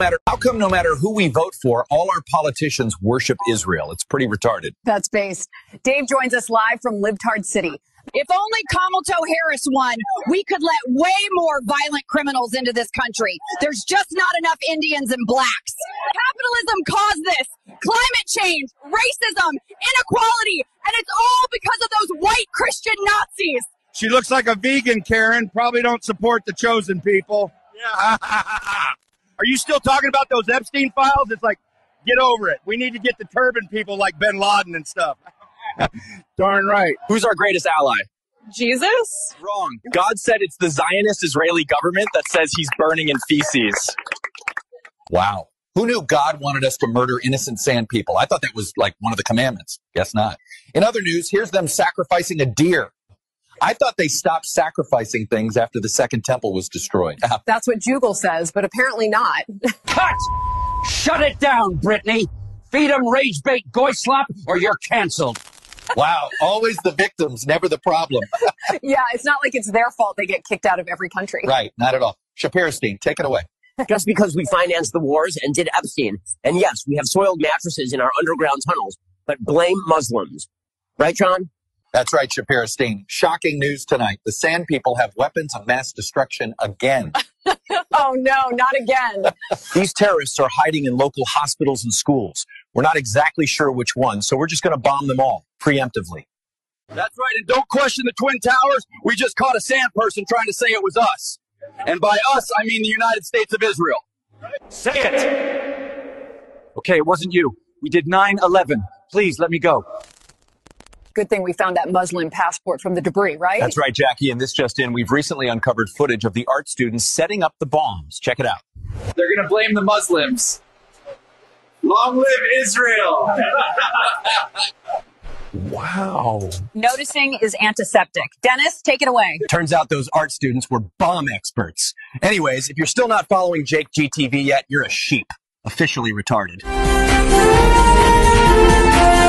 How come no matter who we vote for, all our politicians worship Israel? It's pretty retarded. That's based. Dave joins us live from Libtard City. If only Kamala Harris won, we could let way more violent criminals into this country. There's just not enough Indians and blacks. Capitalism caused this. Climate change, racism, inequality, and it's all because of those white Christian Nazis. She looks like a vegan, Karen. Probably don't support the chosen people. Yeah. Are you still talking about those Epstein files? It's like, get over it. We need to get the turban people like bin Laden and stuff. Darn right. Who's our greatest ally? Jesus? Wrong. God said it's the Zionist Israeli government that says he's burning in feces. Wow. Who knew God wanted us to murder innocent sand people? I thought that was like one of the commandments. Guess not. In other news, here's them sacrificing a deer. I thought they stopped sacrificing things after the Second Temple was destroyed. That's what Jugel says, but apparently not. Cut! Shut it down, Brittany. Feed 'em rage bait goy slop or you're canceled. Wow. Always the victims, never the problem. Yeah, it's not like it's their fault they get kicked out of every country. Right. Not at all. Shapirstein, take it away. Just because we financed the wars and did Epstein. And yes, we have soiled mattresses in our underground tunnels, but blame Muslims. Right, John? That's right, Shapirstein. Shocking news tonight. The Sand People have weapons of mass destruction again. Oh, no, not again. These terrorists are hiding in local hospitals and schools. We're not exactly sure which one, so we're just going to bomb them all preemptively. That's right, and don't question the Twin Towers. We just caught a sand person trying to say it was us. And by us, I mean the United States of Israel. Say it! Okay, it wasn't you. We did 9/11. Please, let me go. Good thing we found that Muslim passport from the debris, right? That's right, Jackie, and this just in, we've recently uncovered footage of the art students setting up the bombs. Check it out. They're going to blame the Muslims. Long live Israel! Wow. Noticing is antiseptic. Dennis, take it away. Turns out those art students were bomb experts. Anyways, if you're still not following Jake GTV yet, you're a sheep. Officially retarded.